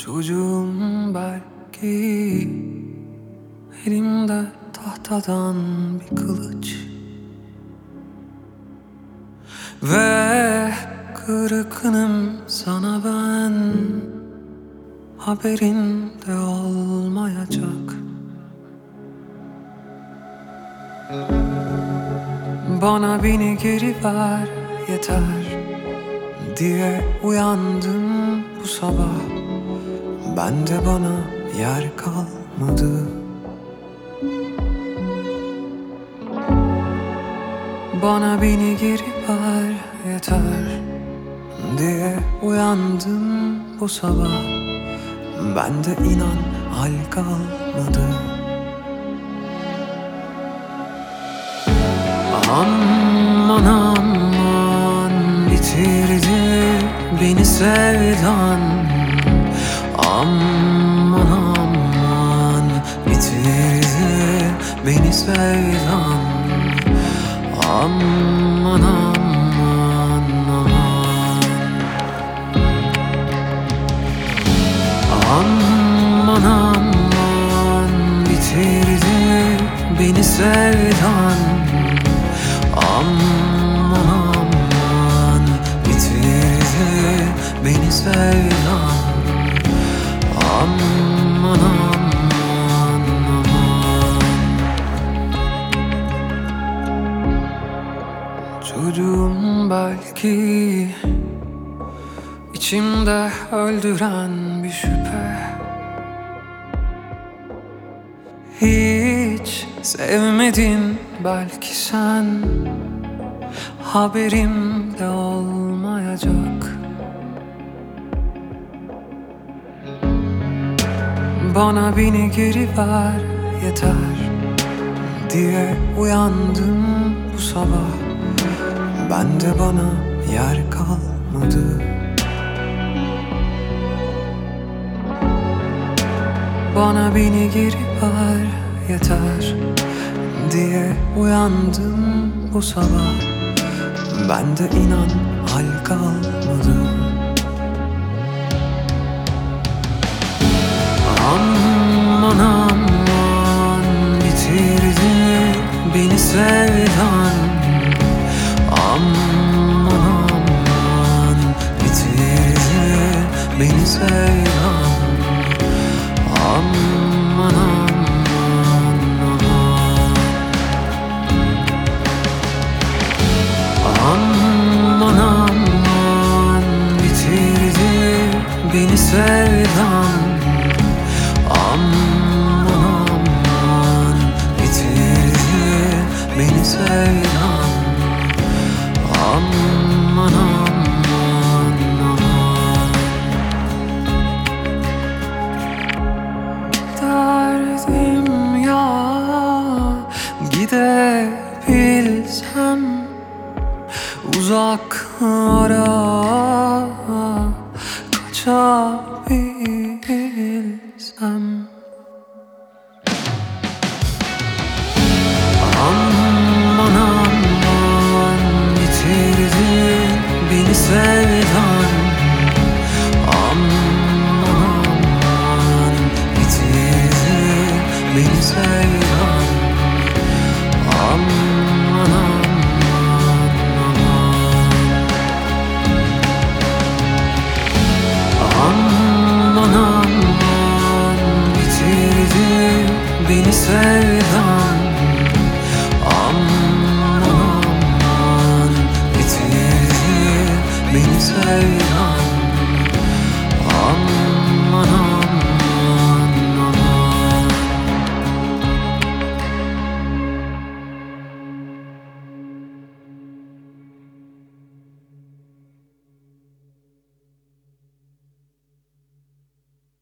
Çocuğum belki, elimde tahtadan bir kılıç ve kırgınım sana ben, haberin de olmayacak. Bana beni geri ver yeter diye uyandım bu sabah. Bende bana yer kalmadı. Bana beni geri ver yeter diye uyandım bu sabah. Bende inan hal kalmadı. Aman aman bitirdi beni sevdan. Aman aman bitirdi beni sevdan. Aman aman aman. Aman aman bitirdi beni sevdan. Aman aman bitirdi beni sevdan. Aman aman aman. Çocuğum belki, içimde öldüren bir şüphe. Hiç sevmedin belki sen, haberim de olmayacak. Bana beni geri ver yeter diye uyandım bu sabah. Bende bana yer kalmadı. Bana beni geri ver yeter diye uyandım bu sabah. Bende inan hal kalmadı. Aman aman bitirdi beni sevdan. Aman aman bitirdi beni sevdan. Aman aman aman. Aman aman bitirdi beni sevdan. Aman aman bitirdi beni sevdan. Aman aman aman. Derdim ya gidebilsem uzaklara, kaçabilsem. Aman aman bitirdi beni sevdan. Aman aman bitirdi beni sevdan. Aman aman aman. Aman aman bitirdi beni sevdan.